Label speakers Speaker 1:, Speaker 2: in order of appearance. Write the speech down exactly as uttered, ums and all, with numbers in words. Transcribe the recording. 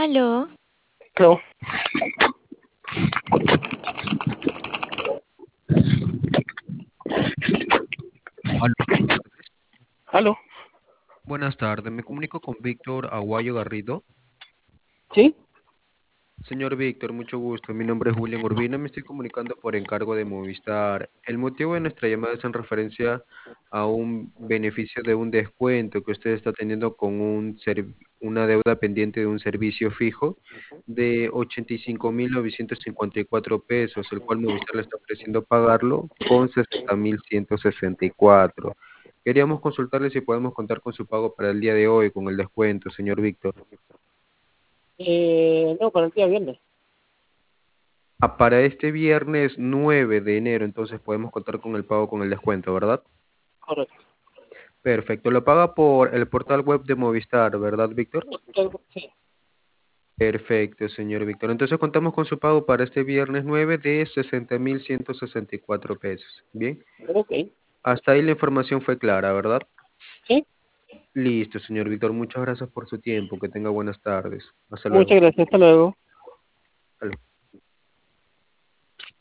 Speaker 1: Aló,
Speaker 2: Aló.
Speaker 3: Aló, buenas tardes.
Speaker 2: Aló.
Speaker 3: Buenas tardes, me comunico con Víctor Aguayo Garrido.
Speaker 2: ¿Sí?
Speaker 3: Señor Víctor, mucho gusto. Mi nombre es William Urbina, me estoy comunicando por encargo de Movistar. El motivo de nuestra llamada es en referencia a un beneficio de un descuento que usted está teniendo con un serv- una deuda pendiente de un servicio fijo de ochenta y cinco mil novecientos cincuenta y cuatro pesos, el cual Movistar le está ofreciendo pagarlo con sesenta mil ciento sesenta y cuatro. Queríamos consultarle si podemos contar con su pago para el día de hoy, con el descuento, señor Víctor.
Speaker 2: Eh, no, para el día viernes.
Speaker 3: Ah, para este viernes nueve de enero, entonces podemos contar con el pago con el descuento, ¿verdad?
Speaker 2: Correcto.
Speaker 3: Perfecto. Lo paga por el portal web de Movistar, ¿verdad, Víctor?
Speaker 2: Sí.
Speaker 3: Perfecto, señor Víctor. Entonces contamos con su pago para este viernes nueve de sesenta mil ciento sesenta y cuatro pesos. Bien.
Speaker 2: Ok.
Speaker 3: Hasta ahí la información fue clara, ¿verdad?
Speaker 2: Sí.
Speaker 3: Listo, señor Víctor. Muchas gracias por su tiempo. Que tenga buenas tardes. Hasta luego.
Speaker 2: Muchas gracias. Hasta luego.